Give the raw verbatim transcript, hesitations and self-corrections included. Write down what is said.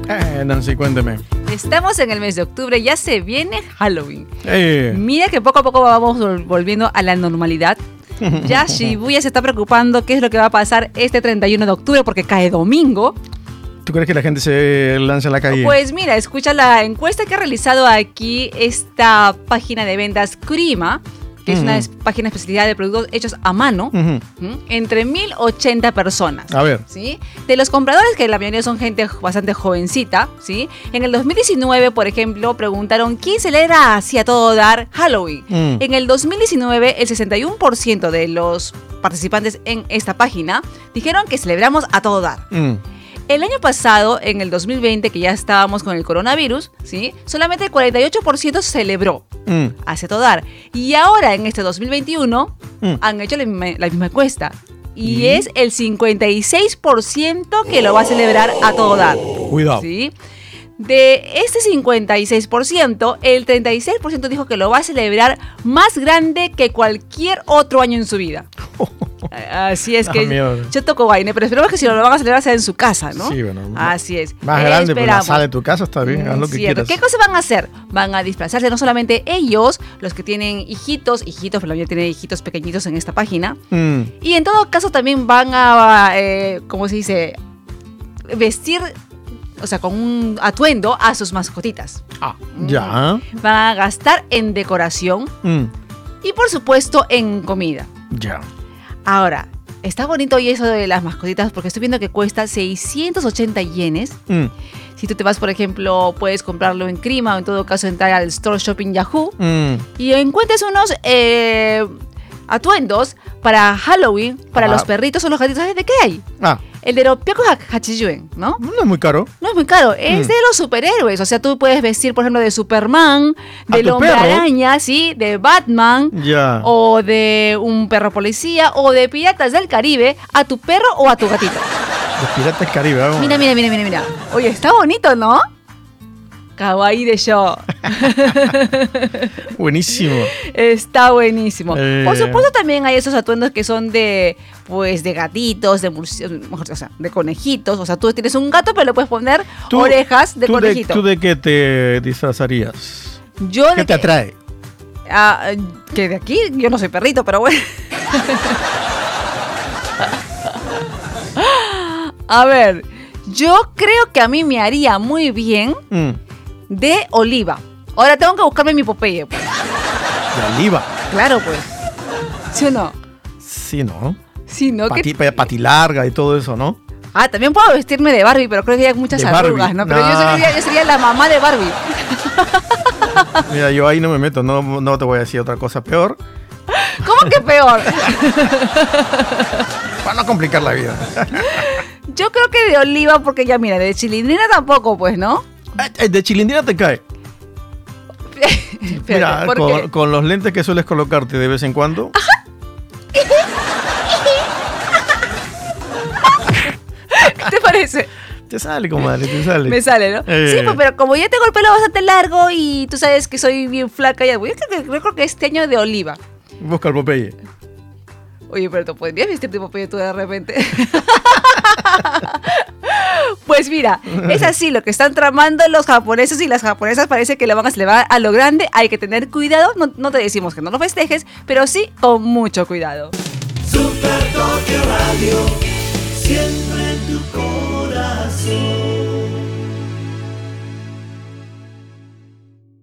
Eh, Nancy, cuénteme. Estamos en el mes de octubre, ya se viene Halloween. Eh. Mira que poco a poco vamos volviendo a la normalidad. Ya Shibuya se está preocupando qué es lo que va a pasar este treinta y uno de octubre porque cae domingo. ¿Tú crees que la gente se lanza a la calle? Pues mira, escucha la encuesta que ha realizado aquí esta página de ventas Kurima, que uh-huh. es una es, página especializada de productos hechos a mano, uh-huh. ¿m? entre mil ochenta personas. A ver. ¿Sí? De los compradores, que la mayoría son gente bastante jovencita, ¿sí? En el dos mil diecinueve, por ejemplo, preguntaron ¿quién celebra así a todo dar Halloween? Uh-huh. En el dos mil diecinueve, el sesenta y uno por ciento de los participantes en esta página dijeron que celebramos a todo dar. Uh-huh. El año pasado, en el dos mil veinte, que ya estábamos con el coronavirus, ¿sí? Solamente el cuarenta y ocho por ciento celebró mm. hacia todo dar. Y ahora, en este dos mil veintiuno, mm. han hecho la misma, la misma encuesta. Y, ¿Y es el cincuenta y seis por ciento que lo va a celebrar a todo dar. Cuidado. ¿Sí? De este cincuenta y seis por ciento, el treinta y seis por ciento dijo que lo va a celebrar más grande que cualquier otro año en su vida. Así es que ah, yo toco vaina, pero esperemos que si lo van a celebrar sea en su casa, ¿no? Sí, bueno. Así es. Más grande, pero la sala de tu casa está bien, haz lo que quieras. ¿Qué cosas van a hacer? Van a disfrazarse no solamente ellos, los que tienen hijitos, hijitos, pero la mayoría tiene hijitos pequeñitos en esta página. Mm. Y en todo caso también van a, eh, ¿cómo se dice? Vestir, o sea, con un atuendo a sus mascotitas. Ah, mm. ya. Van a gastar en decoración mm. y por supuesto en comida. Ya. Ahora, está bonito hoy eso de las mascotitas porque estoy viendo que cuesta seiscientos ochenta yenes. Mm. Si tú te vas, por ejemplo, puedes comprarlo en Crima o en todo caso entrar al Store Shopping Yahoo mm. y encuentres unos eh, atuendos para Halloween, para ah. los perritos o los gatitos. ¿Sabes de qué hay? Ah. El de Ropyaku Hachiyuen, ¿no? No es muy caro. No es muy caro, es mm. de los superhéroes. O sea, tú puedes vestir, por ejemplo, de Superman, del Hombre Araña, ¿sí? De Batman, yeah. o de un perro policía, o de Piratas del Caribe, a tu perro o a tu gatito. De Piratas del Caribe, vamos. Mira, mira, mira, mira, mira. Oye, está bonito, ¿no? Kawaii de show. Buenísimo. Está buenísimo. Eh. Por supuesto también hay esos atuendos que son de, pues, de gatitos, de mejor, o sea, de conejitos. O sea, tú tienes un gato, pero le puedes poner ¿Tú, orejas de tú conejito. De, ¿Tú de qué te disfrazarías? Yo ¿Qué de te que, atrae? Ah, que de aquí, yo no soy perrito, pero bueno. A ver, yo creo que a mí me haría muy bien mm. de oliva. Ahora tengo que buscarme mi Popeye. Pues. ¿De oliva? Claro, pues. ¿Sí o no? Sí, ¿no? Sí, ¿no? Pati, ¿Qué? Patilarga y todo eso, ¿no? Ah, también puedo vestirme de Barbie, pero creo que hay muchas de arrugas, Barbie. ¿no? Pero nah. yo, sería, yo sería la mamá de Barbie. Mira, yo ahí no me meto, no, no te voy a decir otra cosa peor. ¿Cómo que peor? Para no complicar la vida. Yo creo que de oliva, porque ya mira, de chilindrina tampoco, pues, ¿no? De chilindrina te cae. Mira, con, con los lentes que sueles colocarte de vez en cuando. Ajá. ¿Qué te parece? Te sale, comadre, te sale. Me sale, ¿no? Eh. Sí, pues, pero como ya tengo el pelo bastante largo y tú sabes que soy bien flaca, ya, yo creo que, yo creo que este año de oliva. Busca el Popeye. Oye, pero ¿tú podrías vestirte Popeye tú de repente? Pues mira, es así lo que están tramando los japoneses y las japonesas. Parece que lo van a celebrar a lo grande. Hay que tener cuidado. No, no te decimos que no lo festejes, pero sí con mucho cuidado. Super Tokio Radio, siempre en tu corazón.